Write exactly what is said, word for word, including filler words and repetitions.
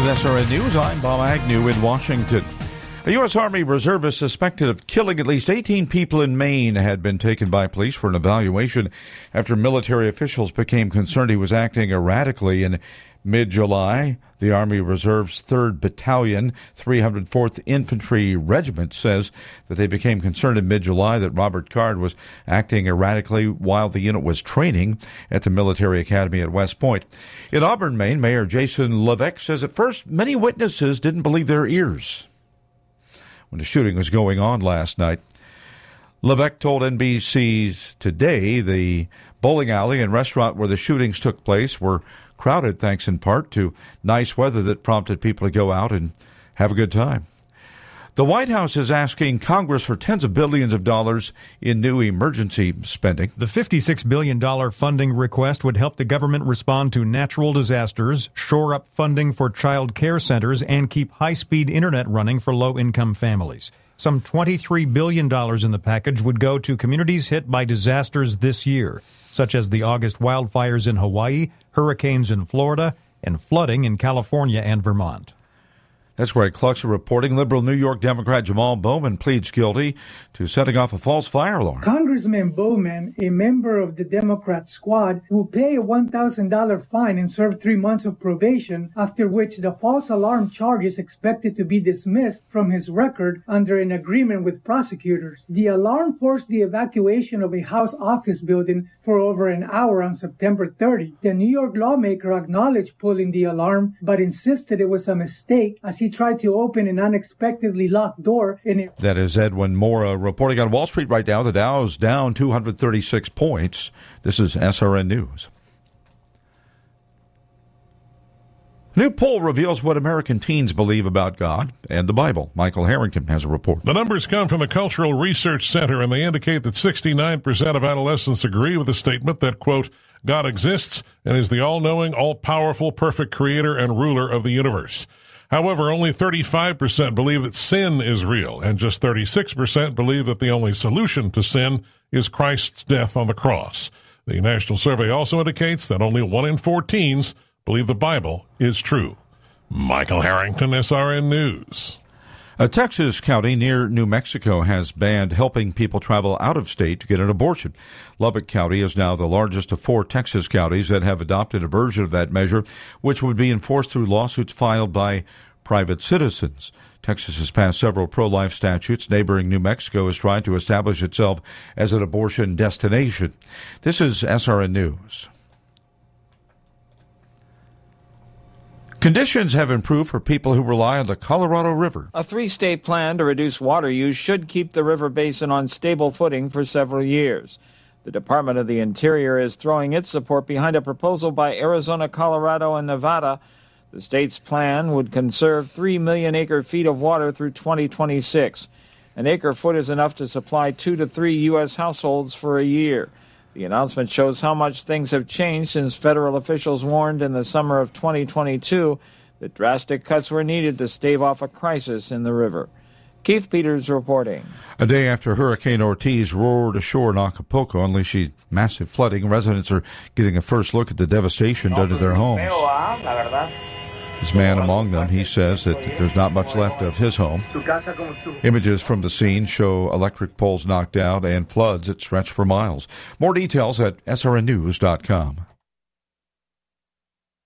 S R N News. I'm Bob Agnew in Washington. A U S. Army reservist suspected of killing at least eighteen people in Maine had been taken by police for an evaluation after military officials became concerned he was acting erratically in mid-July. The Army Reserve's third Battalion, three hundred fourth Infantry Regiment says that they became concerned in mid-July that Robert Card was acting erratically while the unit was training at the military academy at West Point. In Auburn, Maine, Mayor Jason Levesque says at first many witnesses didn't believe their ears when the shooting was going on last night. Levesque told N B C's Today the bowling alley and restaurant where the shootings took place were crowded thanks in part to nice weather that prompted people to go out and have a good time. The White House is asking Congress for tens of billions of dollars in new emergency spending. The fifty-six billion dollars funding request would help the government respond to natural disasters, shore up funding for child care centers, and keep high-speed internet running for low-income families. Some twenty-three billion dollars in the package would go to communities hit by disasters this year, such as the August wildfires in Hawaii, hurricanes in Florida, and flooding in California and Vermont. That's Greg Cluxer reporting. Liberal New York Democrat Jamal Bowman pleads guilty to setting off a false fire alarm. Congressman Bowman, a member of the Democrat squad, will pay a one thousand dollars fine and serve three months of probation, after which the false alarm charge is expected to be dismissed from his record under an agreement with prosecutors. The alarm forced the evacuation of a House office building for over an hour on September thirtieth. The New York lawmaker acknowledged pulling the alarm, but insisted it was a mistake as he tried to open an unexpectedly locked door. In it. That is Edwin Mora reporting on Wall Street right now. The Dow's down two hundred thirty-six points. This is S R N News. A new poll reveals what American teens believe about God and the Bible. Michael Harrington has a report. The numbers come from the Cultural Research Center, and they indicate that sixty-nine percent of adolescents agree with the statement that, quote, God exists and is the all-knowing, all-powerful, perfect creator and ruler of the universe. However, only thirty-five percent believe that sin is real, and just thirty-six percent believe that the only solution to sin is Christ's death on the cross. The national survey also indicates that only one in four teens believe the Bible is true. Michael Harrington, S R N News. A Texas county near New Mexico has banned helping people travel out of state to get an abortion. Lubbock County is now the largest of four Texas counties that have adopted a version of that measure, which would be enforced through lawsuits filed by private citizens. Texas has passed several pro-life statutes. Neighboring New Mexico is trying to establish itself as an abortion destination. This is S R N News. Conditions have improved for people who rely on the Colorado River. A three-state plan to reduce water use should keep the river basin on stable footing for several years. The Department of the Interior is throwing its support behind a proposal by Arizona, Colorado, and Nevada. The state's plan would conserve three million acre-feet of water through twenty twenty-six. An acre-foot is enough to supply two to three U S households for a year. The announcement shows how much things have changed since federal officials warned in the summer of twenty twenty-two that drastic cuts were needed to stave off a crisis in the river. Keith Peters reporting. A day after Hurricane Ortiz roared ashore in Acapulco, unleashing massive flooding, residents are getting a first look at the devastation done to their homes. This man among them, he says that there's not much left of his home. Images from the scene show electric poles knocked out and floods that stretch for miles. More details at S R N news dot com.